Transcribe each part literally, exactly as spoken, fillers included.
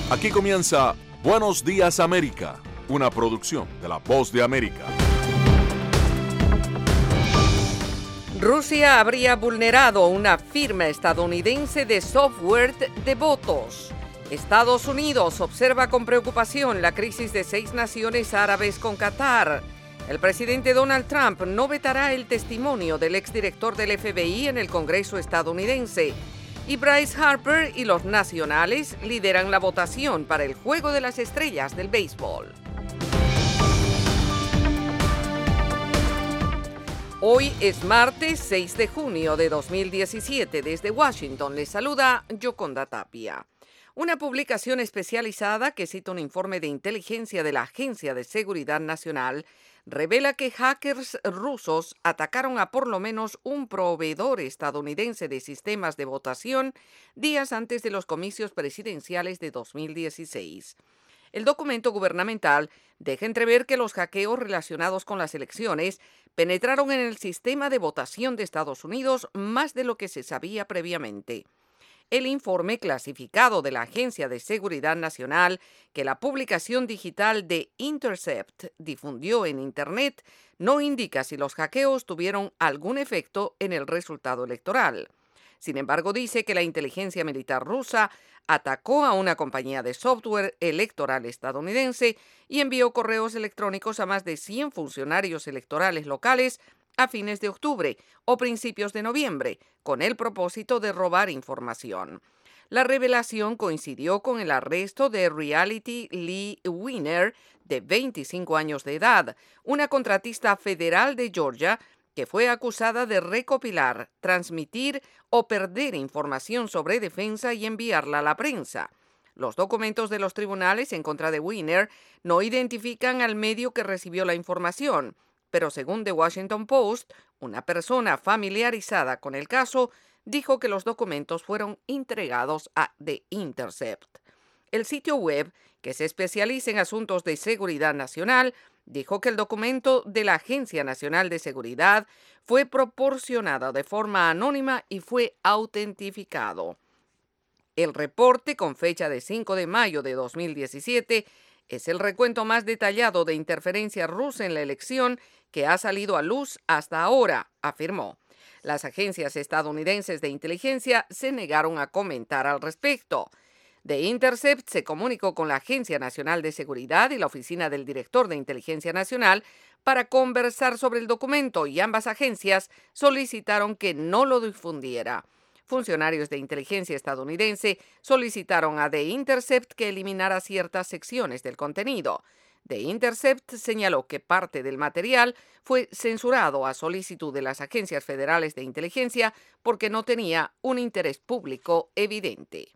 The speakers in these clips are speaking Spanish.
Aquí comienza Buenos Días América, una producción de La Voz de América. Rusia habría vulnerado una firma estadounidense de software de votos. Estados Unidos observa con preocupación la crisis de seis naciones árabes con Qatar. El presidente Donald Trump no vetará el testimonio del exdirector del F B I en el Congreso estadounidense. Y Bryce Harper y los nacionales lideran la votación para el Juego de las Estrellas del béisbol. Hoy es martes seis de junio de dos mil diecisiete. Desde Washington les saluda Yoconda Tapia. Una publicación especializada que cita un informe de inteligencia de la Agencia de Seguridad Nacional revela que hackers rusos atacaron a por lo menos un proveedor estadounidense de sistemas de votación días antes de los comicios presidenciales de dos mil dieciséis. El documento gubernamental deja entrever que los hackeos relacionados con las elecciones penetraron en el sistema de votación de Estados Unidos más de lo que se sabía previamente. El informe clasificado de la Agencia de Seguridad Nacional, que la publicación digital de Intercept difundió en Internet, no indica si los hackeos tuvieron algún efecto en el resultado electoral. Sin embargo, dice que la inteligencia militar rusa atacó a una compañía de software electoral estadounidense y envió correos electrónicos a más de cien funcionarios electorales locales a fines de octubre o principios de noviembre, con el propósito de robar información. La revelación coincidió con el arresto de Reality Lee Weiner, de veinticinco años de edad, una contratista federal de Georgia que fue acusada de recopilar, transmitir o perder información sobre defensa y enviarla a la prensa. Los documentos de los tribunales en contra de Weiner no identifican al medio que recibió la información, pero según The Washington Post, una persona familiarizada con el caso dijo que los documentos fueron entregados a The Intercept. El sitio web, que se especializa en asuntos de seguridad nacional, dijo que el documento de la Agencia Nacional de Seguridad fue proporcionado de forma anónima y fue autentificado. El reporte, con fecha de cinco de mayo de dos mil diecisiete, es el recuento más detallado de interferencia rusa en la elección que ha salido a luz hasta ahora, afirmó. Las agencias estadounidenses de inteligencia se negaron a comentar al respecto. The Intercept se comunicó con la Agencia Nacional de Seguridad y la Oficina del Director de Inteligencia Nacional para conversar sobre el documento y ambas agencias solicitaron que no lo difundiera. Funcionarios de inteligencia estadounidense solicitaron a The Intercept que eliminara ciertas secciones del contenido. The Intercept señaló que parte del material fue censurado a solicitud de las agencias federales de inteligencia porque no tenía un interés público evidente.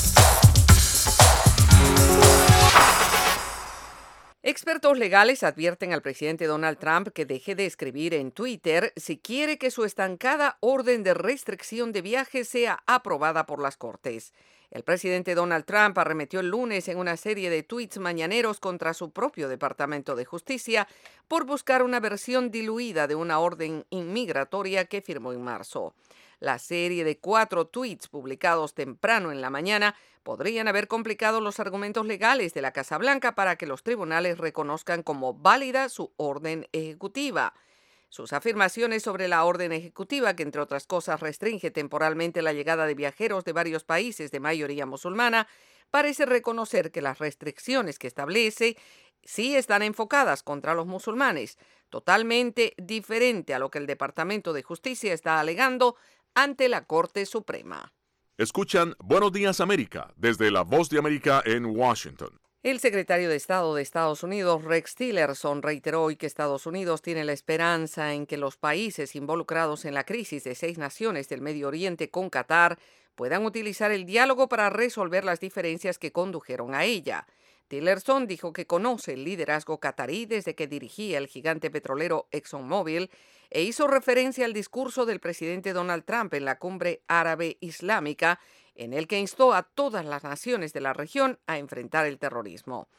Expertos legales advierten al presidente Donald Trump que deje de escribir en Twitter si quiere que su estancada orden de restricción de viajes sea aprobada por las Cortes. El presidente Donald Trump arremetió el lunes en una serie de tweets mañaneros contra su propio Departamento de Justicia por buscar una versión diluida de una orden inmigratoria que firmó en marzo. La serie de cuatro tweets publicados temprano en la mañana podrían haber complicado los argumentos legales de la Casa Blanca para que los tribunales reconozcan como válida su orden ejecutiva. Sus afirmaciones sobre la orden ejecutiva, que entre otras cosas restringe temporalmente la llegada de viajeros de varios países de mayoría musulmana, parece reconocer que las restricciones que establece sí están enfocadas contra los musulmanes, totalmente diferente a lo que el Departamento de Justicia está alegando ante la Corte Suprema. Escuchan Buenos Días América desde La Voz de América en Washington. El secretario de Estado de Estados Unidos, Rex Tillerson, reiteró hoy que Estados Unidos tiene la esperanza en que los países involucrados en la crisis de seis naciones del Medio Oriente con Qatar puedan utilizar el diálogo para resolver las diferencias que condujeron a ella. Tillerson dijo que conoce el liderazgo qatarí desde que dirigía el gigante petrolero ExxonMobil e hizo referencia al discurso del presidente Donald Trump en la cumbre árabe islámica, en el que instó a todas las naciones de la región a enfrentar el terrorismo.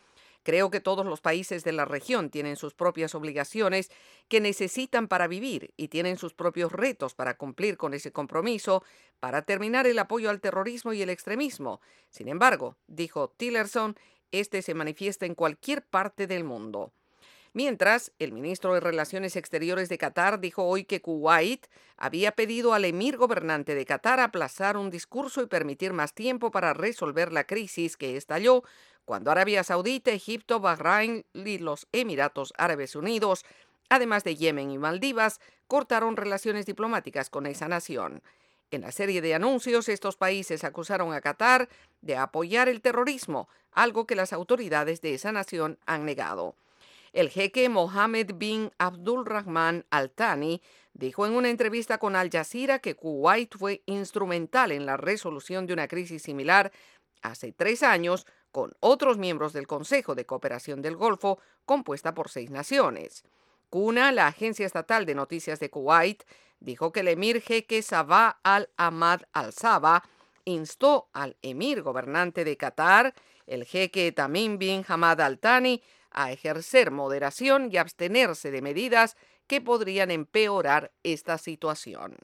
Creo que todos los países de la región tienen sus propias obligaciones que necesitan para vivir y tienen sus propios retos para cumplir con ese compromiso para terminar el apoyo al terrorismo y el extremismo. Sin embargo, dijo Tillerson, este se manifiesta en cualquier parte del mundo. Mientras, el ministro de Relaciones Exteriores de Qatar dijo hoy que Kuwait había pedido al emir gobernante de Qatar aplazar un discurso y permitir más tiempo para resolver la crisis que estalló cuando Arabia Saudita, Egipto, Bahrein y los Emiratos Árabes Unidos, además de Yemen y Maldivas, cortaron relaciones diplomáticas con esa nación. En la serie de anuncios, estos países acusaron a Qatar de apoyar el terrorismo, algo que las autoridades de esa nación han negado. El jeque Mohammed bin Abdulrahman Al Thani dijo en una entrevista con Al Jazeera que Kuwait fue instrumental en la resolución de una crisis similar hace tres años con otros miembros del Consejo de Cooperación del Golfo, compuesta por seis naciones. Kuna, la agencia estatal de noticias de Kuwait, dijo que el emir jeque Sabah al-Ahmad al-Sabah instó al emir gobernante de Qatar, el jeque Tamim bin Hamad Al Thani, a ejercer moderación y abstenerse de medidas que podrían empeorar esta situación.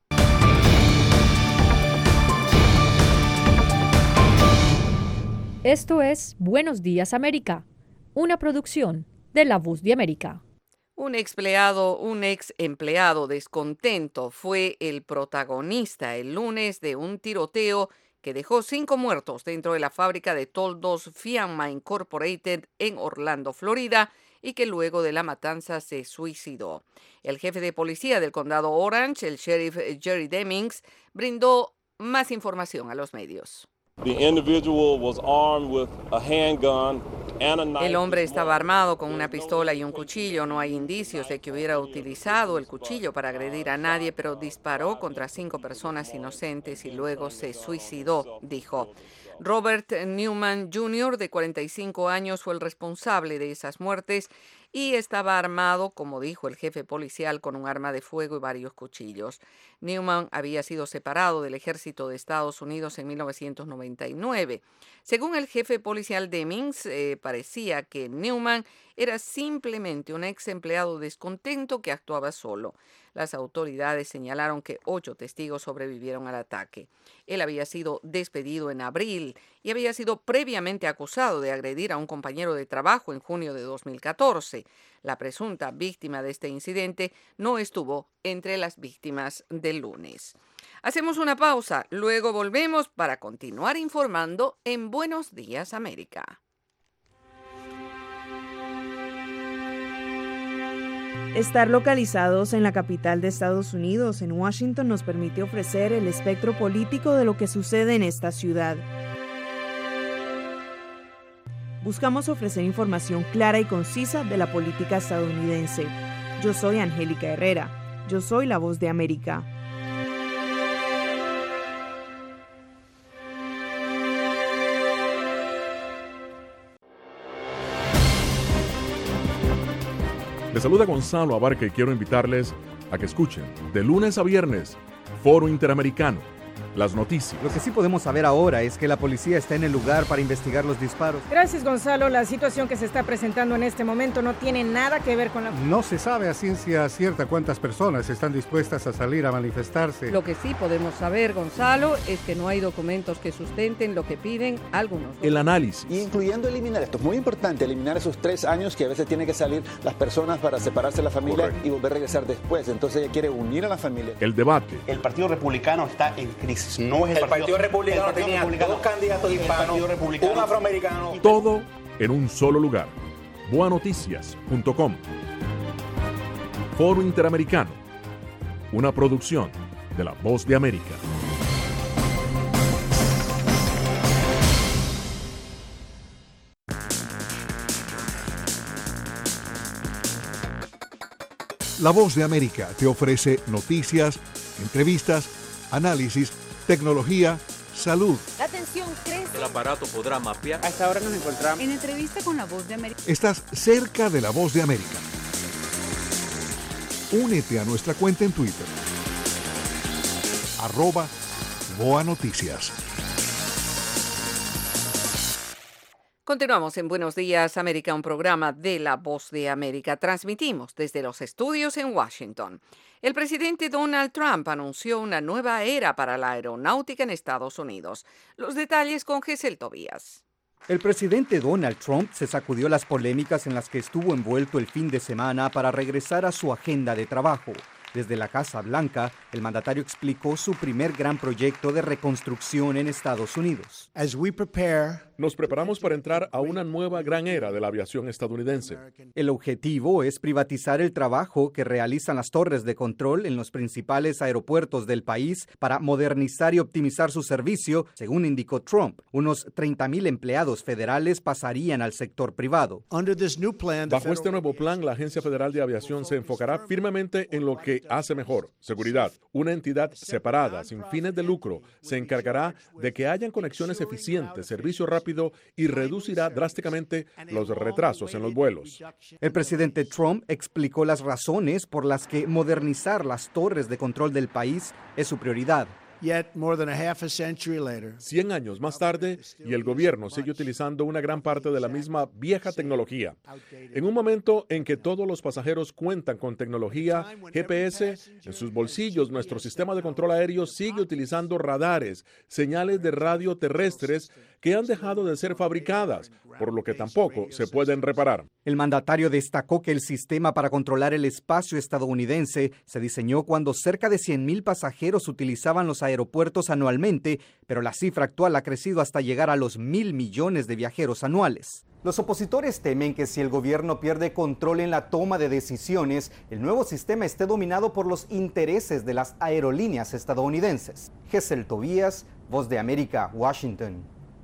Esto es Buenos Días América, una producción de La Voz de América. Un empleado, un ex empleado descontento fue el protagonista el lunes de un tiroteo que dejó cinco muertos dentro de la fábrica de toldos Fiamma Incorporated en Orlando, Florida, y que luego de la matanza se suicidó. El jefe de policía del condado Orange, el sheriff Jerry Demings, brindó más información a los medios. El hombre estaba armado con una pistola y un cuchillo. No hay indicios de que hubiera utilizado el cuchillo para agredir a nadie, pero disparó contra cinco personas inocentes y luego se suicidó, dijo. Robert Newman junior, de cuarenta y cinco años, fue el responsable de esas muertes y estaba armado, como dijo el jefe policial, con un arma de fuego y varios cuchillos. Newman había sido separado del ejército de Estados Unidos en mil novecientos noventa y nueve. Según el jefe policial Demings, eh, parecía que Newman era simplemente un ex empleado descontento que actuaba solo. Las autoridades señalaron que ocho testigos sobrevivieron al ataque. Él había sido despedido en abril y había sido previamente acusado de agredir a un compañero de trabajo en junio de dos mil catorce. La presunta víctima de este incidente no estuvo entre las víctimas del lunes. Hacemos una pausa, luego volvemos para continuar informando en Buenos Días América. Estar localizados en la capital de Estados Unidos, en Washington, nos permite ofrecer el espectro político de lo que sucede en esta ciudad. Buscamos ofrecer información clara y concisa de la política estadounidense. Yo soy Angélica Herrera. Yo soy La Voz de América. Les saluda Gonzalo Abarca y quiero invitarles a que escuchen de lunes a viernes Foro Interamericano, las noticias. Lo que sí podemos saber ahora es que la policía está en el lugar para investigar los disparos. Gracias, Gonzalo. La situación que se está presentando en este momento no tiene nada que ver con la... No se sabe a ciencia cierta cuántas personas están dispuestas a salir a manifestarse. Lo que sí podemos saber, Gonzalo, es que no hay documentos que sustenten lo que piden algunos. El análisis. Incluyendo eliminar, esto es muy importante, eliminar esos tres años que a veces tienen que salir las personas para separarse de la familia. Correcto. Y volver a regresar después. Entonces ella quiere unir a la familia. El debate. El Partido Republicano está en crisis. No es el, el Partido, partido Republicano el partido tenía republicano, dos candidatos hispanos, un afroamericano. Todo en un solo lugar. boa noticias punto com. Foro Interamericano. Una producción de La Voz de América. La Voz de América te ofrece noticias, entrevistas, análisis, tecnología, salud. La atención crece. El aparato podrá mapear. A esta hora nos encontramos en entrevista con La Voz de América. Estás cerca de La Voz de América. Únete a nuestra cuenta en Twitter. Arroba Boa Noticias. Continuamos en Buenos Días, América, un programa de La Voz de América. Transmitimos desde los estudios en Washington. El presidente Donald Trump anunció una nueva era para la aeronáutica en Estados Unidos. Los detalles con Gesel Tobías. El presidente Donald Trump se sacudió las polémicas en las que estuvo envuelto el fin de semana para regresar a su agenda de trabajo. Desde la Casa Blanca, el mandatario explicó su primer gran proyecto de reconstrucción en Estados Unidos. As we prepare Nos preparamos para entrar a una nueva gran era de la aviación estadounidense. El objetivo es privatizar el trabajo que realizan las torres de control en los principales aeropuertos del país para modernizar y optimizar su servicio, según indicó Trump. Unos treinta mil empleados federales pasarían al sector privado. Bajo este nuevo plan, la Agencia Federal de Aviación se enfocará firmemente en lo que hace mejor, seguridad. Una entidad separada, sin fines de lucro, se encargará de que hayan conexiones eficientes, servicio rápido y reducirá drásticamente los retrasos en los vuelos. El presidente Trump explicó las razones por las que modernizar las torres de control del país es su prioridad. Yet more than a half a century later, Cien años más tarde, y el gobierno sigue utilizando una gran parte de la misma vieja tecnología. En un momento en que todos los pasajeros cuentan con tecnología G P S en sus bolsillos, nuestro sistema de control aéreo sigue utilizando radares, señales de radio terrestres que han dejado de ser fabricadas, por lo que tampoco se pueden reparar. El mandatario destacó que el sistema para controlar el espacio estadounidense se diseñó cuando cerca de cien mil pasajeros utilizaban los aeropuertos anualmente, pero la cifra actual ha crecido hasta llegar a los mil millones de viajeros anuales. Los opositores temen que si el gobierno pierde control en la toma de decisiones, el nuevo sistema esté dominado por los intereses de las aerolíneas estadounidenses. Gesel Tobías, Voz de América, Washington.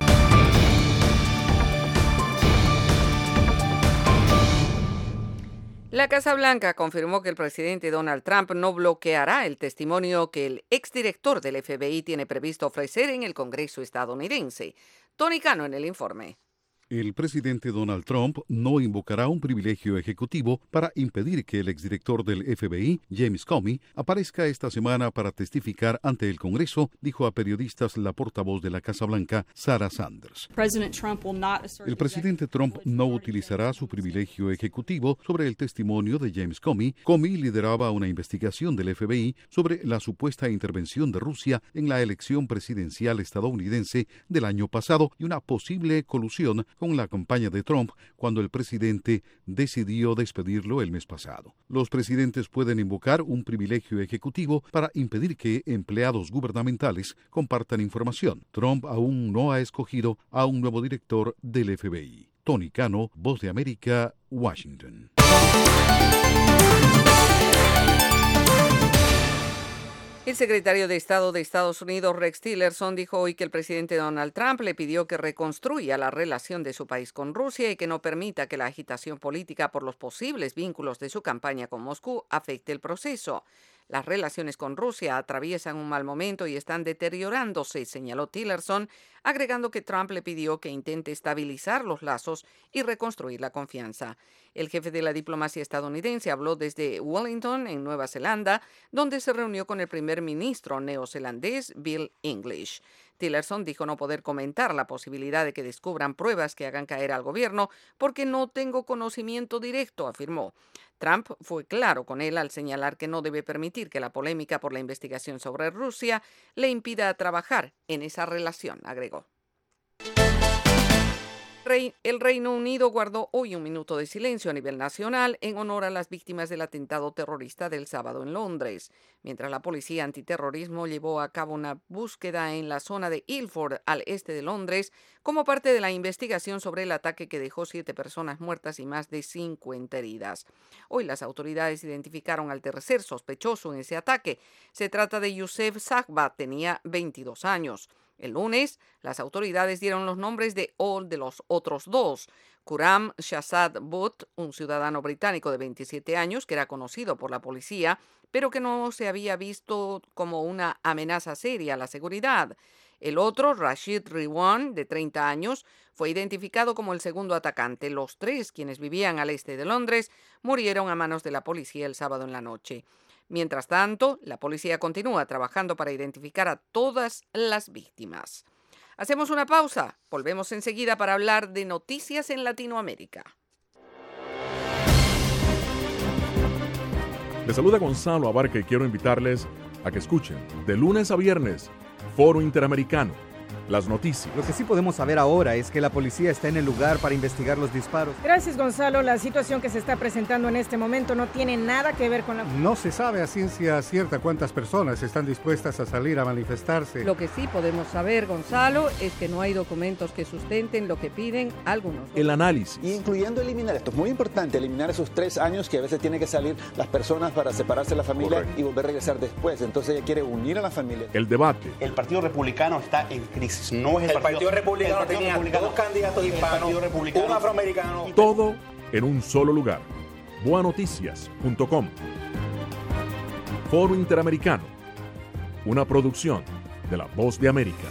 La Casa Blanca confirmó que el presidente Donald Trump no bloqueará el testimonio que el exdirector del F B I tiene previsto ofrecer en el Congreso estadounidense. Tony Cano en el informe. El presidente Donald Trump no invocará un privilegio ejecutivo para impedir que el exdirector del F B I, James Comey, aparezca esta semana para testificar ante el Congreso, dijo a periodistas la portavoz de la Casa Blanca, Sarah Sanders. El presidente Trump no utilizará su privilegio ejecutivo sobre el testimonio de James Comey. Comey lideraba una investigación del F B I sobre la supuesta intervención de Rusia en la elección presidencial estadounidense del año pasado y una posible colusión con la campaña de Trump cuando el presidente decidió despedirlo el mes pasado. Los presidentes pueden invocar un privilegio ejecutivo para impedir que empleados gubernamentales compartan información. Trump aún no ha escogido a un nuevo director del F B I. Tony Cano, Voz de América, Washington. El secretario de Estado de Estados Unidos, Rex Tillerson, dijo hoy que el presidente Donald Trump le pidió que reconstruya la relación de su país con Rusia y que no permita que la agitación política por los posibles vínculos de su campaña con Moscú afecte el proceso. Las relaciones con Rusia atraviesan un mal momento y están deteriorándose, señaló Tillerson, agregando que Trump le pidió que intente estabilizar los lazos y reconstruir la confianza. El jefe de la diplomacia estadounidense habló desde Wellington, en Nueva Zelanda, donde se reunió con el primer ministro neozelandés Bill English. Tillerson dijo no poder comentar la posibilidad de que descubran pruebas que hagan caer al gobierno porque no tengo conocimiento directo, afirmó. Trump fue claro con él al señalar que no debe permitir que la polémica por la investigación sobre Rusia le impida trabajar en esa relación, agregó. El Reino Unido guardó hoy un minuto de silencio a nivel nacional en honor a las víctimas del atentado terrorista del sábado en Londres, mientras la policía antiterrorismo llevó a cabo una búsqueda en la zona de Ilford, al este de Londres, como parte de la investigación sobre el ataque que dejó siete personas muertas y más de cincuenta heridas. Hoy las autoridades identificaron al tercer sospechoso en ese ataque. Se trata de Youssef Zaghba, tenía veintidós años. El lunes, las autoridades dieron los nombres de, de los otros dos. Khurram Shahzad Butt, un ciudadano británico de veintisiete años que era conocido por la policía, pero que no se había visto como una amenaza seria a la seguridad. El otro, Rashid Riwan, de treinta años, fue identificado como el segundo atacante. Los tres, quienes vivían al este de Londres, murieron a manos de la policía el sábado en la noche. Mientras tanto, la policía continúa trabajando para identificar a todas las víctimas. Hacemos una pausa. Volvemos enseguida para hablar de noticias en Latinoamérica. Les saluda Gonzalo Abarca y quiero invitarles a que escuchen de lunes a viernes Foro Interamericano, las noticias. Lo que sí podemos saber ahora es que la policía está en el lugar para investigar los disparos. Gracias, Gonzalo. La situación que se está presentando en este momento no tiene nada que ver con la... No se sabe a ciencia cierta cuántas personas están dispuestas a salir a manifestarse. Lo que sí podemos saber, Gonzalo, es que no hay documentos que sustenten lo que piden algunos. El análisis. Y incluyendo eliminar, esto es muy importante, eliminar esos tres años que a veces tienen que salir las personas para separarse de la familia. Correcto. Y volver a regresar después. Entonces ella quiere unir a la familia. El debate. El Partido Republicano está en crisis. No es el, el Partido, partido Republicano el partido tenía republicano, dos candidatos hispanos, un afroamericano. Todo en un solo lugar. boa noticias punto com. Foro Interamericano. Una producción de La Voz de América.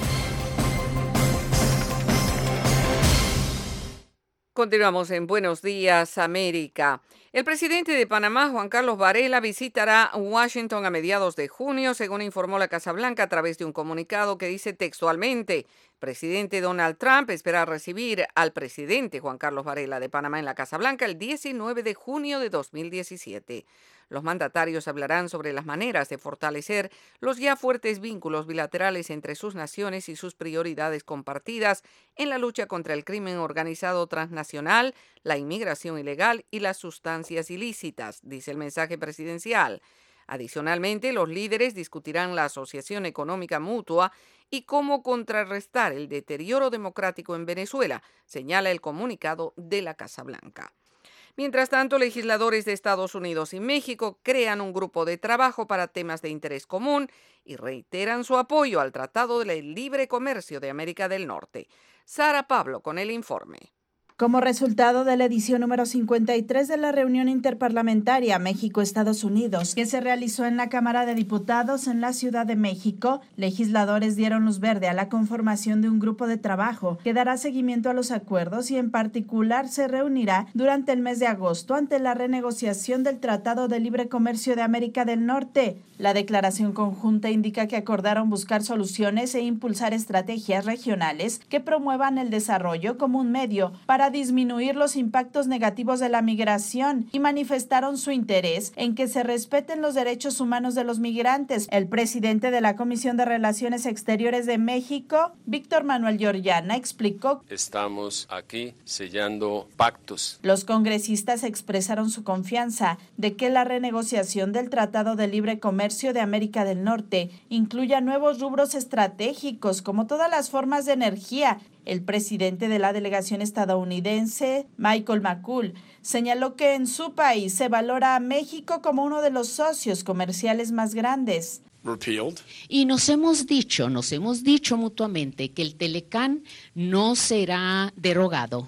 Continuamos en Buenos Días, América. El presidente de Panamá, Juan Carlos Varela, visitará Washington a mediados de junio, según informó la Casa Blanca a través de un comunicado que dice textualmente: el presidente Donald Trump espera recibir al presidente Juan Carlos Varela de Panamá en la Casa Blanca el diecinueve de junio de dos mil diecisiete. Los mandatarios hablarán sobre las maneras de fortalecer los ya fuertes vínculos bilaterales entre sus naciones y sus prioridades compartidas en la lucha contra el crimen organizado transnacional, la inmigración ilegal y las sustancias ilícitas, dice el mensaje presidencial. Adicionalmente, los líderes discutirán la asociación económica mutua y cómo contrarrestar el deterioro democrático en Venezuela, señala el comunicado de la Casa Blanca. Mientras tanto, legisladores de Estados Unidos y México crean un grupo de trabajo para temas de interés común y reiteran su apoyo al Tratado de Libre Comercio de América del Norte. Sara Pablo con el informe. Como resultado de la edición número cincuenta y tres de la reunión interparlamentaria México-Estados Unidos, que se realizó en la Cámara de Diputados en la Ciudad de México, legisladores dieron luz verde a la conformación de un grupo de trabajo que dará seguimiento a los acuerdos y en particular se reunirá durante el mes de agosto ante la renegociación del Tratado de Libre Comercio de América del Norte. La declaración conjunta indica que acordaron buscar soluciones e impulsar estrategias regionales que promuevan el desarrollo como un medio para disminuir los impactos negativos de la migración y manifestaron su interés en que se respeten los derechos humanos de los migrantes. El presidente de la Comisión de Relaciones Exteriores de México, Víctor Manuel Lloriana, explicó: estamos aquí sellando pactos. Los congresistas expresaron su confianza de que la renegociación del Tratado de Libre Comercio de América del Norte incluya nuevos rubros estratégicos como todas las formas de energía. El presidente de la delegación estadounidense, Michael McCool, señaló que en su país se valora a México como uno de los socios comerciales más grandes. Y nos hemos dicho, nos hemos dicho mutuamente que el Telecán no será derogado,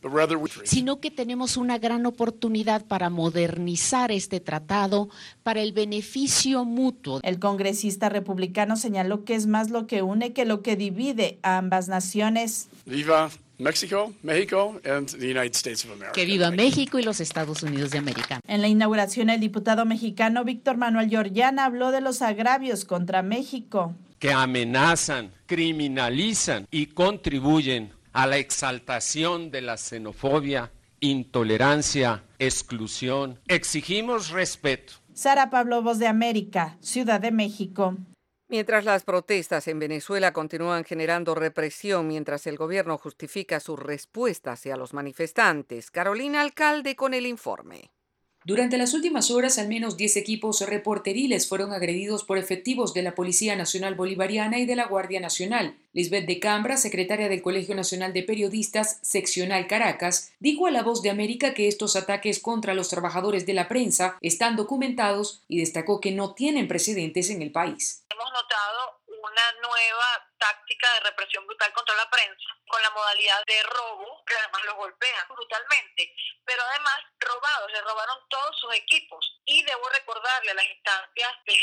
sino que tenemos una gran oportunidad para modernizar este tratado para el beneficio mutuo. El congresista republicano señaló que es más lo que une que lo que divide a ambas naciones. Viva México, México and the United States of America. Que viva México y los Estados Unidos de América. En la inauguración, el diputado mexicano Víctor Manuel Lloriana habló de los agravios contra México, que amenazan, criminalizan y contribuyen a la exaltación de la xenofobia, intolerancia, exclusión. Exigimos respeto. Sara Pablo, Voz de América, Ciudad de México. Mientras las protestas en Venezuela continúan generando represión mientras el gobierno justifica su respuesta hacia los manifestantes, Carolina Alcalde con el informe. Durante las últimas horas, al menos diez equipos reporteriles fueron agredidos por efectivos de la Policía Nacional Bolivariana y de la Guardia Nacional. Lisbeth de Cambra, secretaria del Colegio Nacional de Periodistas, Seccional Caracas, dijo a La Voz de América que estos ataques contra los trabajadores de la prensa están documentados y destacó que no tienen precedentes en el país. Hemos notado una nueva táctica de represión brutal contra la prensa, con la modalidad de robo, que además los golpean brutalmente, pero además robados, le robaron todos sus equipos. Y debo recordarle a las instancias de, de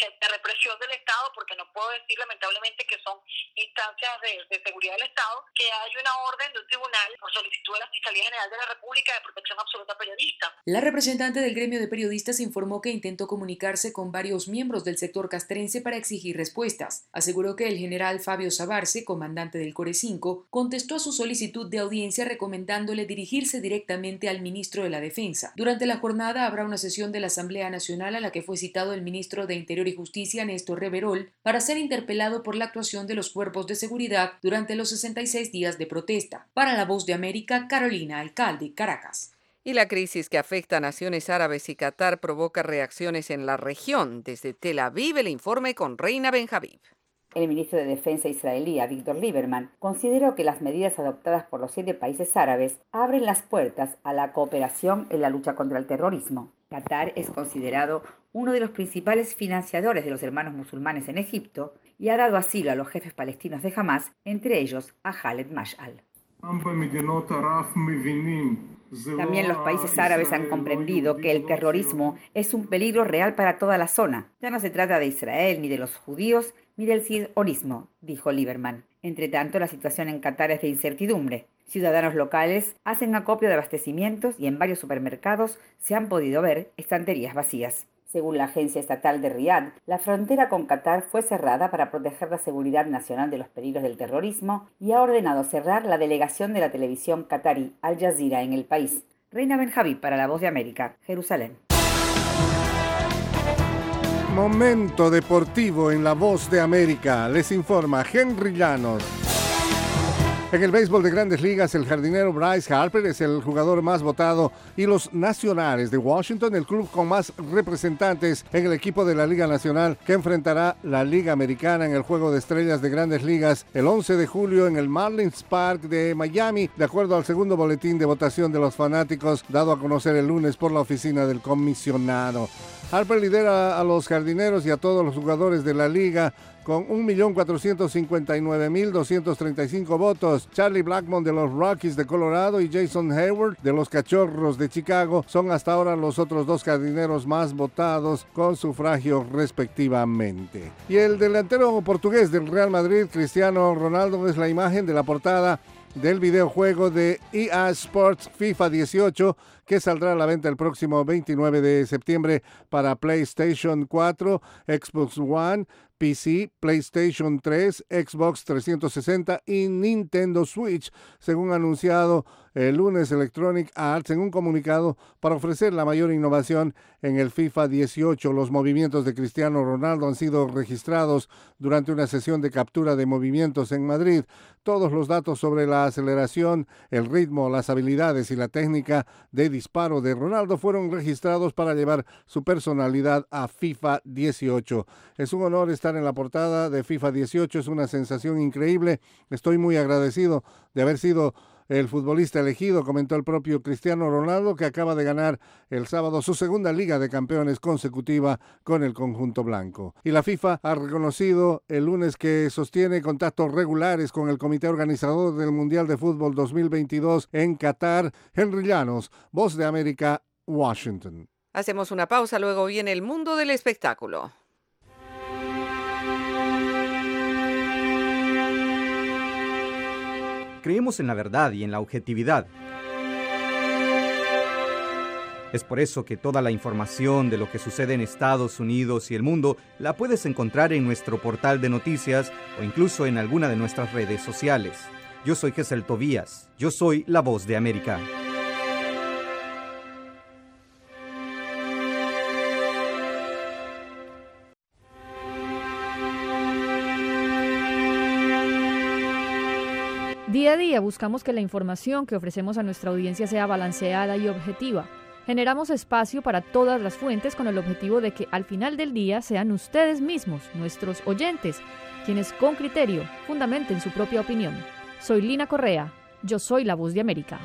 presión del Estado, porque no puedo decir lamentablemente que son instancias de, de seguridad del Estado, que hay una orden de un tribunal por solicitud de la Fiscalía General de la República de protección absoluta a periodistas. La representante del gremio de periodistas informó que intentó comunicarse con varios miembros del sector castrense para exigir respuestas. Aseguró que el general Fabio Sabarce, comandante del Core cinco, contestó a su solicitud de audiencia recomendándole dirigirse directamente al ministro de la Defensa. Durante la jornada habrá una sesión de la Asamblea Nacional a la que fue citado el ministro de Interior y Justicia, Néstor Reverol, para ser interpelado por la actuación de los cuerpos de seguridad durante los sesenta y seis días de protesta. Para La Voz de América, Carolina Alcalde, Caracas. Y la crisis que afecta a naciones árabes y Qatar provoca reacciones en la región. Desde Tel Aviv, el informe con Reina Benjavib. El ministro de Defensa israelí, Víctor Lieberman, consideró que las medidas adoptadas por los siete países árabes abren las puertas a la cooperación en la lucha contra el terrorismo. Qatar es considerado uno de los principales financiadores de los hermanos musulmanes en Egipto y ha dado asilo a los jefes palestinos de Hamas, entre ellos a Khaled Mash'al. También los países árabes han comprendido que el terrorismo es un peligro real para toda la zona. Ya no se trata de Israel, ni de los judíos, ni del sionismo, dijo Lieberman. Entre tanto, la situación en Qatar es de incertidumbre. Ciudadanos locales hacen acopio de abastecimientos y en varios supermercados se han podido ver estanterías vacías. Según la agencia estatal de Riad, la frontera con Qatar fue cerrada para proteger la seguridad nacional de los peligros del terrorismo y ha ordenado cerrar la delegación de la televisión qatarí Al Jazeera en el país. Reina Benjavib para La Voz de América, Jerusalén. Momento deportivo en La Voz de América. Les informa Henry Llanos. En el béisbol de Grandes Ligas, el jardinero Bryce Harper es el jugador más votado y los Nacionales de Washington, el club con más representantes en el equipo de la Liga Nacional, que enfrentará la Liga Americana en el Juego de Estrellas de Grandes Ligas el once de julio en el Marlins Park de Miami, de acuerdo al segundo boletín de votación de los fanáticos dado a conocer el lunes por la oficina del comisionado. Harper lidera a los jardineros y a todos los jugadores de la liga con un millón cuatrocientos cincuenta y nueve mil doscientos treinta y cinco votos. Charlie Blackmon de los Rockies de Colorado y Jason Hayward de los Cachorros de Chicago son hasta ahora los otros dos jardineros más votados con sufragio respectivamente. Y el delantero portugués del Real Madrid, Cristiano Ronaldo, es la imagen de la portada del videojuego de E A Sports FIFA dieciocho, que saldrá a la venta el próximo veintinueve de septiembre para PlayStation cuatro, Xbox One, P C, PlayStation tres, Xbox trescientos sesenta y Nintendo Switch, según anunciado el lunes Electronic Arts en un comunicado para ofrecer la mayor innovación en el FIFA dieciocho. Los movimientos de Cristiano Ronaldo han sido registrados durante una sesión de captura de movimientos en Madrid. Todos los datos sobre la aceleración, el ritmo, las habilidades y la técnica de disparo de Ronaldo fueron registrados para llevar su personalidad a FIFA dieciocho. Es un honor estar en la portada de FIFA dieciocho, es una sensación increíble. Estoy muy agradecido de haber sido el futbolista elegido, comentó el propio Cristiano Ronaldo, que acaba de ganar el sábado su segunda Liga de Campeones consecutiva con el conjunto blanco. Y la FIFA ha reconocido el lunes que sostiene contactos regulares con el comité organizador del Mundial de Fútbol dos mil veintidós en Qatar. Henry Llanos, Voz de América, Washington. Hacemos una pausa, luego viene el mundo del espectáculo. Creemos en la verdad y en la objetividad. Es por eso que toda la información de lo que sucede en Estados Unidos y el mundo la puedes encontrar en nuestro portal de noticias o incluso en alguna de nuestras redes sociales. Yo soy Gesel Tobías. Yo soy La Voz de América. Día a día buscamos que la información que ofrecemos a nuestra audiencia sea balanceada y objetiva. Generamos espacio para todas las fuentes con el objetivo de que al final del día sean ustedes mismos, nuestros oyentes, quienes con criterio fundamenten su propia opinión. Soy Lina Correa, yo soy La Voz de América.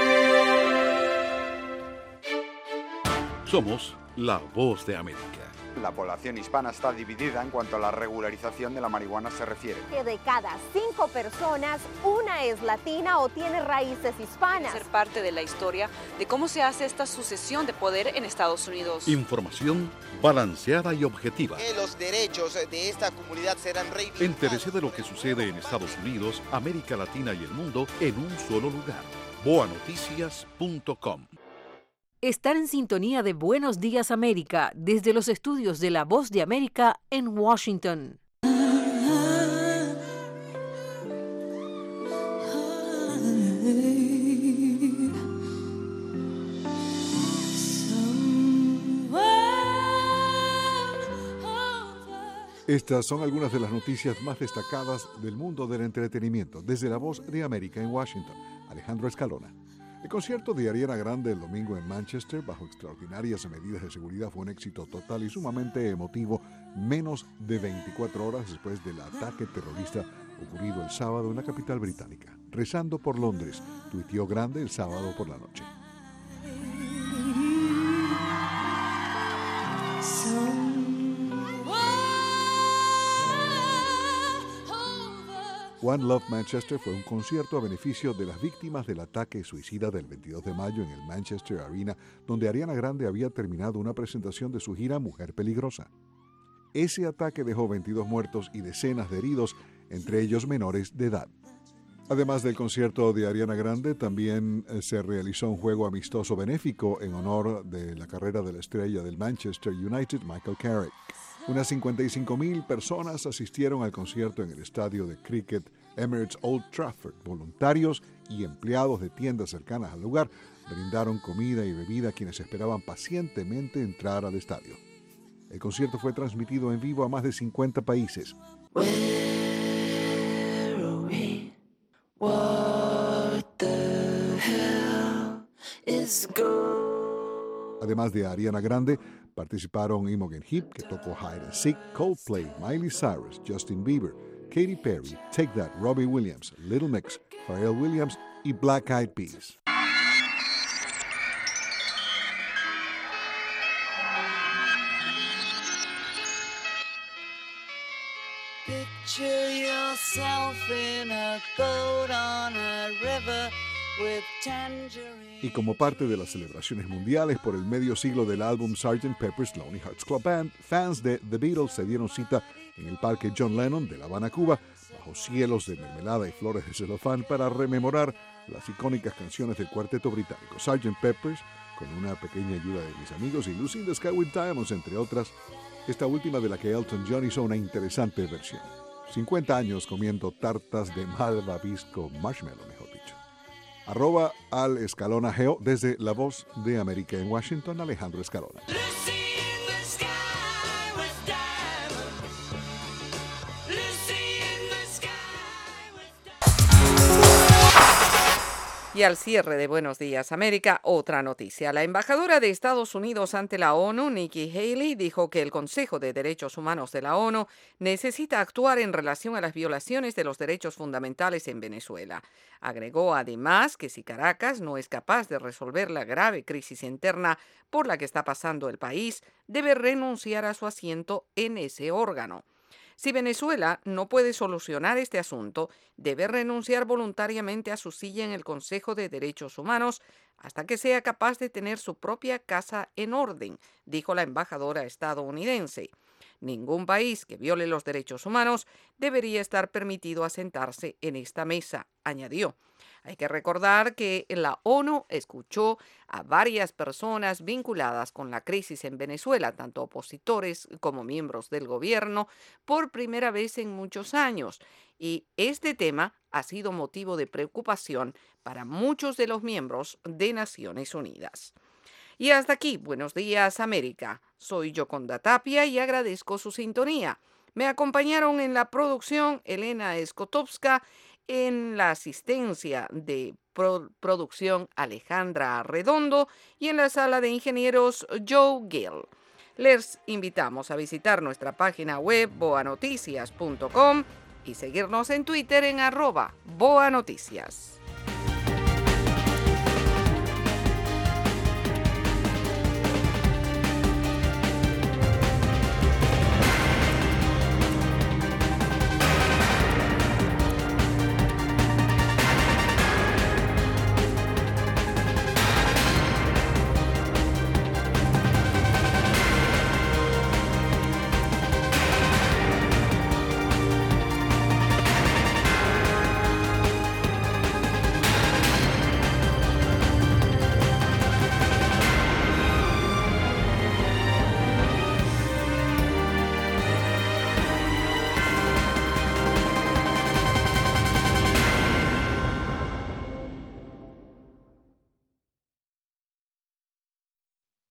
Somos La Voz de América. la población hispana está dividida en cuanto a la regularización de la marihuana se refiere. Que de cada cinco personas, una es latina o tiene raíces hispanas. Ser parte de la historia de cómo se hace esta sucesión de poder en Estados Unidos. Información balanceada y objetiva. Que los derechos de esta comunidad serán reivindicados. Entérese de lo que sucede en Estados Unidos, América Latina y el mundo en un solo lugar. boa noticias punto com. Estar en sintonía de Buenos Días América desde los estudios de La Voz de América en Washington. Estas son algunas de las noticias más destacadas del mundo del entretenimiento. Desde La Voz de América en Washington, Alejandro Escalona. El concierto de Ariana Grande el domingo en Manchester, bajo extraordinarias medidas de seguridad, fue un éxito total y sumamente emotivo, menos de veinticuatro horas después del ataque terrorista ocurrido el sábado en la capital británica. Rezando por Londres, tuiteó Grande el sábado por la noche. One Love Manchester fue un concierto a beneficio de las víctimas del ataque suicida del veintidós de mayo en el Manchester Arena, donde Ariana Grande había terminado una presentación de su gira Mujer Peligrosa. Ese ataque dejó veintidós muertos y decenas de heridos, entre ellos menores de edad. Además del concierto de Ariana Grande, también se realizó un juego amistoso benéfico en honor de la carrera de la estrella del Manchester United, Michael Carrick. Unas cincuenta y cinco mil personas asistieron al concierto en el estadio de cricket Emirates Old Trafford. Voluntarios y empleados de tiendas cercanas al lugar brindaron comida y bebida a quienes esperaban pacientemente entrar al estadio. El concierto fue transmitido en vivo a más de cincuenta países. Además de Ariana Grande, participaron Imogen Heap, que tocó Hide and Seek, Coldplay, Miley Cyrus, Justin Bieber, Katy Perry, Take That, Robbie Williams, Little Mix, Pharrell Williams y Black Eyed Peas. Picture yourself in a boat on a river. Y como parte de las celebraciones mundiales por el medio siglo del álbum sergeant Pepper's Lonely Hearts Club Band, fans de The Beatles se dieron cita en el Parque John Lennon de La Habana, Cuba, bajo cielos de mermelada y flores de celofán para rememorar las icónicas canciones del cuarteto británico sergeant Pepper's, con una pequeña ayuda de mis amigos, y Lucy in the Sky with Diamonds, entre otras, esta última de la que Elton John hizo una interesante versión. cincuenta años comiendo tartas de malvavisco marshmallow, mejor dicho. Arroba al Escalona Geo desde La Voz de América en Washington, Alejandro Escalona. Y al cierre de Buenos Días América, otra noticia. La embajadora de Estados Unidos ante la ONU, Nikki Haley, dijo que el Consejo de Derechos Humanos de la ONU necesita actuar en relación a las violaciones de los derechos fundamentales en Venezuela. Agregó además que si Caracas no es capaz de resolver la grave crisis interna por la que está pasando el país, debe renunciar a su asiento en ese órgano. Si Venezuela no puede solucionar este asunto, debe renunciar voluntariamente a su silla en el Consejo de Derechos Humanos hasta que sea capaz de tener su propia casa en orden, dijo la embajadora estadounidense. Ningún país que viole los derechos humanos debería estar permitido a sentarse en esta mesa, añadió. Hay que recordar que la ONU escuchó a varias personas vinculadas con la crisis en Venezuela, tanto opositores como miembros del gobierno, por primera vez en muchos años. Y este tema ha sido motivo de preocupación para muchos de los miembros de Naciones Unidas. Y hasta aquí, Buenos Días América. Soy Yoconda Tapia y agradezco su sintonía. Me acompañaron en la producción Elena Skotowska, en la asistencia de pro- producción Alejandra Redondo y en la sala de ingenieros Joe Gill. Les invitamos a visitar nuestra página web boa noticias punto com y seguirnos en Twitter en arroba boanoticias.